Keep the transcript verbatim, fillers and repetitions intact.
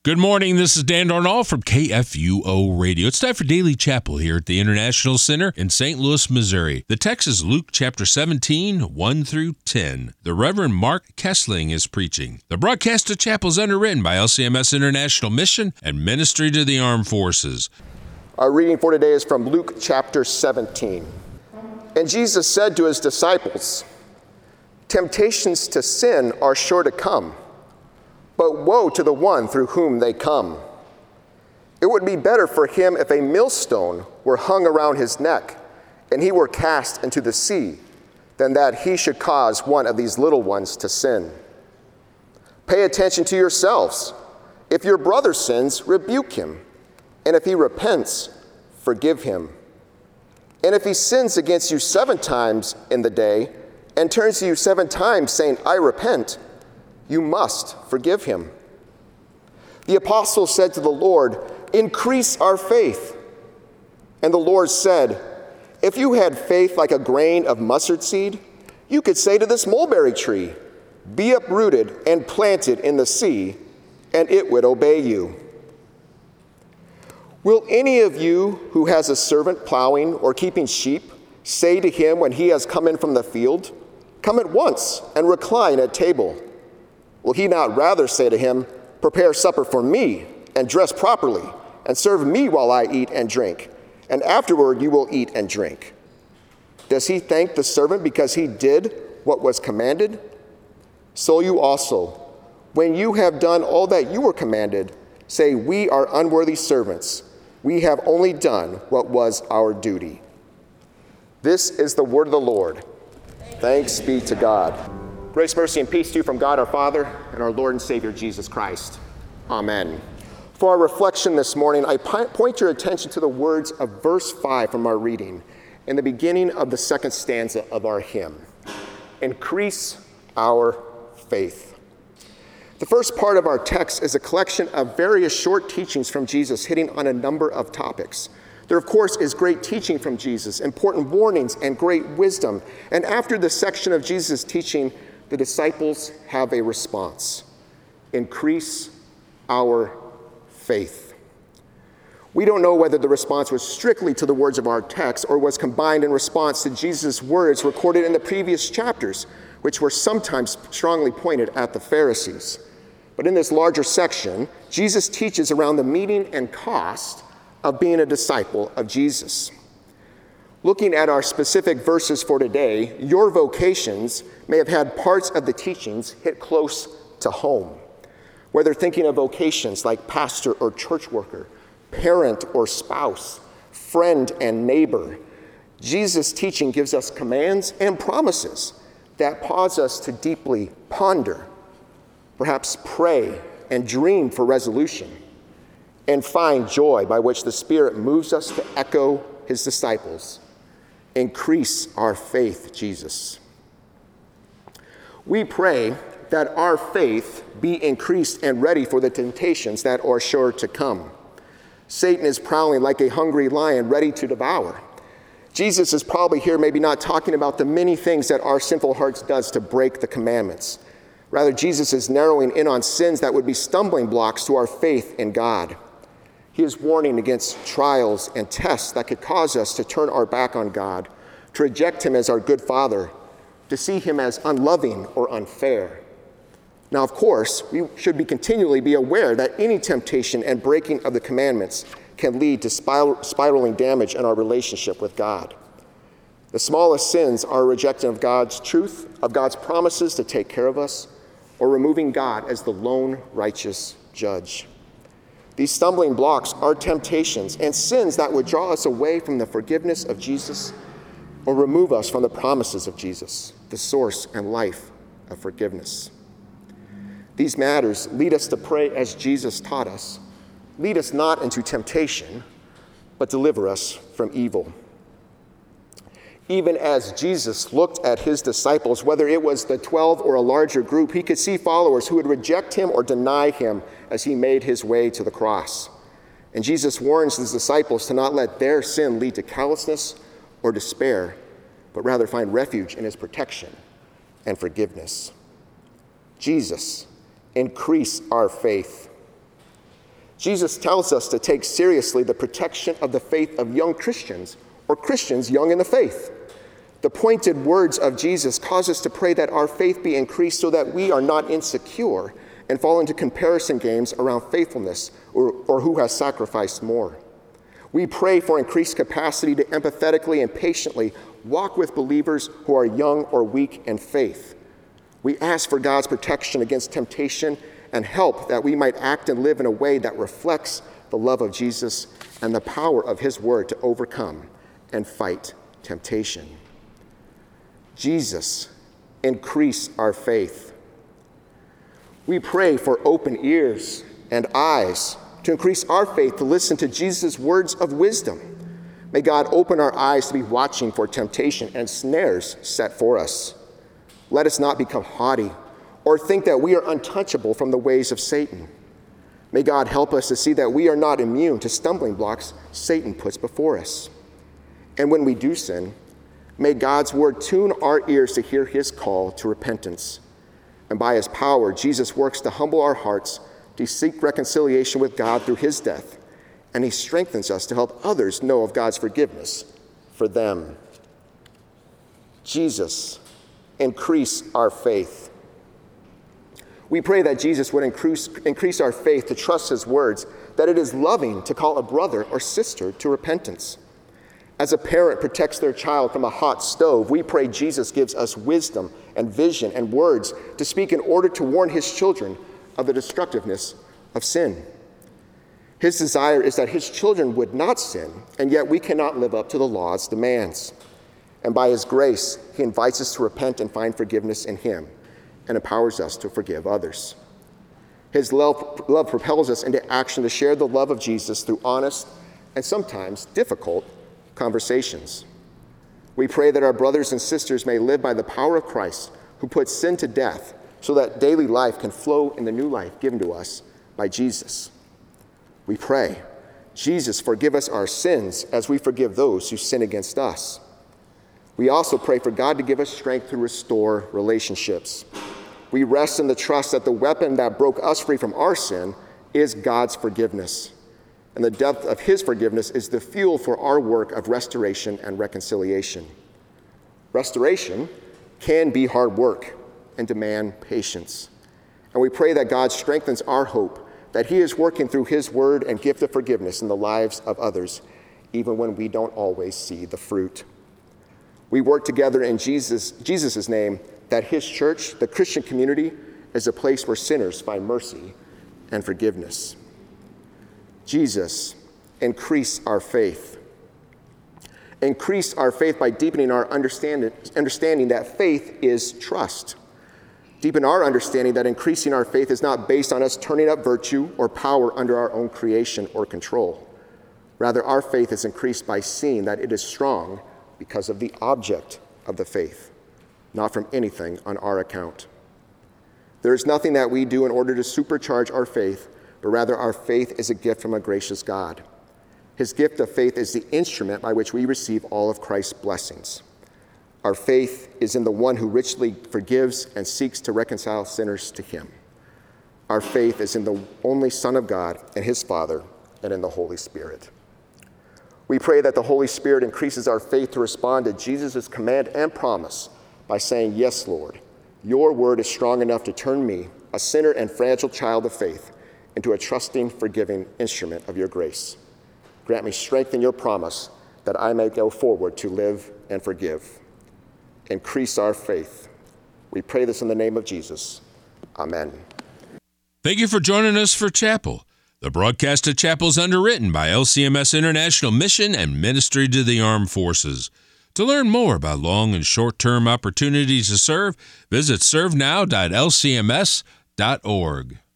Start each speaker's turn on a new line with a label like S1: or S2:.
S1: Good morning. This is Dan Darnall from K F U O Radio. It's time for Daily Chapel here at the International Center in Saint Louis, Missouri. The text is Luke chapter seventeen, one through ten. The Reverend Mark Kessling is preaching. The broadcast of chapel is underwritten by L C M S International Mission and Ministry to the Armed Forces.
S2: Our reading for today is from Luke chapter seventeen. And Jesus said to his disciples, "Temptations to sin are sure to come, but woe to the one through whom they come. It would be better for him if a millstone were hung around his neck and he were cast into the sea than that he should cause one of these little ones to sin. Pay attention to yourselves. If your brother sins, rebuke him, and if he repents, forgive him. And if he sins against you seven times in the day and turns to you seven times saying, 'I repent,' you must forgive him." The apostles said to the Lord, "Increase our faith." And the Lord said, "If you had faith like a grain of mustard seed, you could say to this mulberry tree, 'Be uprooted and planted in the sea,' and it would obey you. Will any of you who has a servant plowing or keeping sheep say to him when he has come in from the field, 'Come at once and recline at table'? Will he not rather say to him, 'Prepare supper for me, and dress properly, and serve me while I eat and drink, and afterward you will eat and drink'? Does he thank the servant because he did what was commanded? So you also, when you have done all that you were commanded, say, 'We are unworthy servants. We have only done what was our duty.'" This is the word of the Lord. Thanks be to God. Grace, mercy, and peace to you from God our Father and our Lord and Savior Jesus Christ. Amen. For our reflection this morning, I point your attention to the words of verse five from our reading in the beginning of the second stanza of our hymn. Increase our faith. The first part of our text is a collection of various short teachings from Jesus hitting on a number of topics. There, of course, is great teaching from Jesus, important warnings, and great wisdom. And after this section of Jesus' teaching, the disciples have a response. Increase our faith. We don't know whether the response was strictly to the words of our text or was combined in response to Jesus' words recorded in the previous chapters, which were sometimes strongly pointed at the Pharisees. But in this larger section, Jesus teaches around the meaning and cost of being a disciple of Jesus. Looking at our specific verses for today, your vocations may have had parts of the teachings hit close to home. Whether thinking of vocations like pastor or church worker, parent or spouse, friend and neighbor, Jesus' teaching gives us commands and promises that cause us to deeply ponder, perhaps pray and dream for resolution, and find joy by which the Spirit moves us to echo his disciples. Increase our faith, Jesus. We pray that our faith be increased and ready for the temptations that are sure to come. Satan is prowling like a hungry lion ready to devour. Jesus is probably here maybe not talking about the many things that our sinful hearts does to break the commandments. Rather, Jesus is narrowing in on sins that would be stumbling blocks to our faith in God. He is warning against trials and tests that could cause us to turn our back on God, to reject him as our good Father, to see him as unloving or unfair. Now, of course, we should be continually be aware that any temptation and breaking of the commandments can lead to spiral, spiraling damage in our relationship with God. The smallest sins are a rejection of God's truth, of God's promises to take care of us, or removing God as the lone righteous judge. These stumbling blocks are temptations and sins that would draw us away from the forgiveness of Jesus or remove us from the promises of Jesus, the source and life of forgiveness. These matters lead us to pray as Jesus taught us. Lead us not into temptation, but deliver us from evil. Even as Jesus looked at his disciples, whether it was the twelve or a larger group, he could see followers who would reject him or deny him as he made his way to the cross. And Jesus warns his disciples to not let their sin lead to callousness or despair, but rather find refuge in his protection and forgiveness. Jesus, increase our faith. Jesus tells us to take seriously the protection of the faith of young Christians, or Christians young in the faith. The pointed words of Jesus cause us to pray that our faith be increased so that we are not insecure and fall into comparison games around faithfulness or, or who has sacrificed more. We pray for increased capacity to empathetically and patiently walk with believers who are young or weak in faith. We ask for God's protection against temptation and help that we might act and live in a way that reflects the love of Jesus and the power of his word to overcome and fight temptation. Jesus, increase our faith. We pray for open ears and eyes to increase our faith to listen to Jesus' words of wisdom. May God open our eyes to be watching for temptation and snares set for us. Let us not become haughty or think that we are untouchable from the ways of Satan. May God help us to see that we are not immune to stumbling blocks Satan puts before us. And when we do sin, may God's word tune our ears to hear his call to repentance. And by his power, Jesus works to humble our hearts, to seek reconciliation with God through his death, and he strengthens us to help others know of God's forgiveness for them. Jesus, increase our faith. We pray that Jesus would increase, increase our faith to trust his words, that it is loving to call a brother or sister to repentance. As a parent protects their child from a hot stove, we pray Jesus gives us wisdom and vision and words to speak in order to warn his children of the destructiveness of sin. His desire is that his children would not sin, and yet we cannot live up to the law's demands. And by his grace, he invites us to repent and find forgiveness in him, and empowers us to forgive others. His love, love propels us into action to share the love of Jesus through honest and sometimes difficult conversations. We pray that our brothers and sisters may live by the power of Christ, who puts sin to death, so that daily life can flow in the new life given to us by Jesus. We pray, Jesus, forgive us our sins as we forgive those who sin against us. We also pray for God to give us strength to restore relationships. We rest in the trust that the weapon that broke us free from our sin is God's forgiveness. And the depth of his forgiveness is the fuel for our work of restoration and reconciliation. Restoration can be hard work and demand patience. And we pray that God strengthens our hope that he is working through his word and gift of forgiveness in the lives of others, even when we don't always see the fruit. We work together in Jesus, Jesus' name that his church, the Christian community, is a place where sinners find mercy and forgiveness. Jesus, increase our faith. Increase our faith by deepening our understanding, understanding that faith is trust. Deepen our understanding that increasing our faith is not based on us turning up virtue or power under our own creation or control. Rather, our faith is increased by seeing that it is strong because of the object of the faith, not from anything on our account. There is nothing that we do in order to supercharge our faith, but rather our faith is a gift from a gracious God. His gift of faith is the instrument by which we receive all of Christ's blessings. Our faith is in the one who richly forgives and seeks to reconcile sinners to him. Our faith is in the only Son of God and his Father, and in the Holy Spirit. We pray that the Holy Spirit increases our faith to respond to Jesus' command and promise by saying, "Yes, Lord, your word is strong enough to turn me, a sinner and fragile child of faith, into a trusting, forgiving instrument of your grace. Grant me strength in your promise that I may go forward to live and forgive. Increase our faith." We pray this in the name of Jesus. Amen.
S1: Thank you for joining us for Chapel. The broadcast of Chapel is underwritten by L C M S International Mission and Ministry to the Armed Forces. To learn more about long and short-term opportunities to serve, visit serve now dot l c m s dot org.